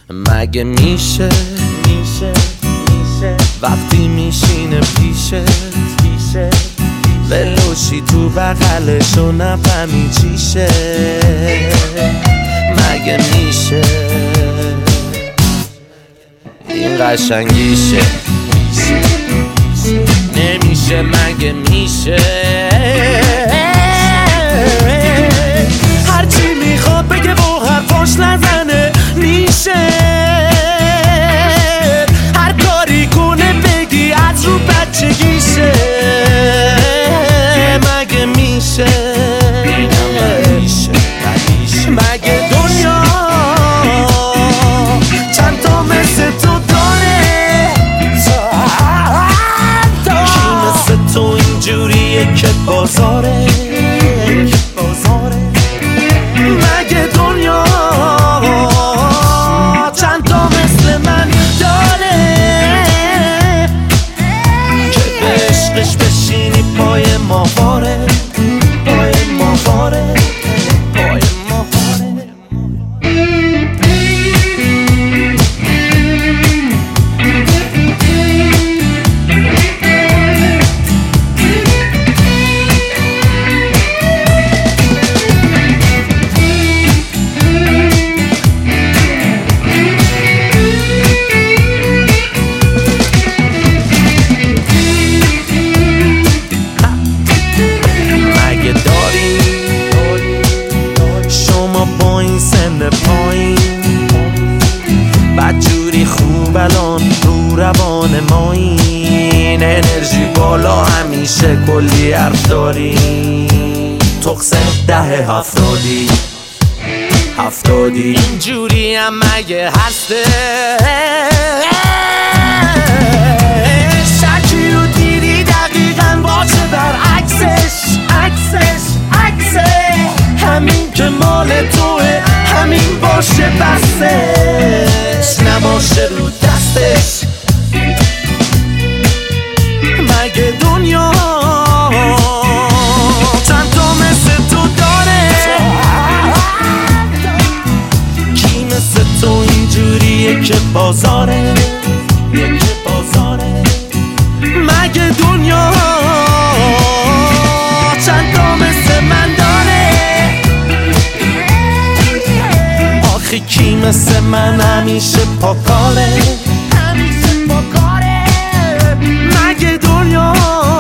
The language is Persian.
مگه میشه وقتی میشینه پیشت ولوشی تو بغلشو نفهمی چیشه؟ مگه میشه این قشنگیشه؟ نمیشه مگه میشه؟ هرچی میخواد بگه و حرفاش نزنه میشه؟ هر کاری کنه بگی از رو بچگیشه؟ مگه میشه؟ مگه دنیا چند تا مثل تو داره؟ کی مثل تو اینجوریه که بازاره؟ مگه دنیا چند تا مثل من داره که به عشقش بشینی پای ماهواره؟ بدجوری خوب الان رو روان ما این انرژی بالا همیشه کلی حرف داری تقص ده هفتادی اینجوری هم مگه هسته؟ شکی رو دیدی دقیقا باشه برعکسش همین که مال توه همین باشه بستش نباشه رو دستش. مگه دنیا چند تا مثل تو داره؟ کی مثل تو اینجوریه که بازاره؟ مگه دنیا چند تا مثل من داره؟ آخه کی مثل من همیشه پاکاره؟ مگه دنیا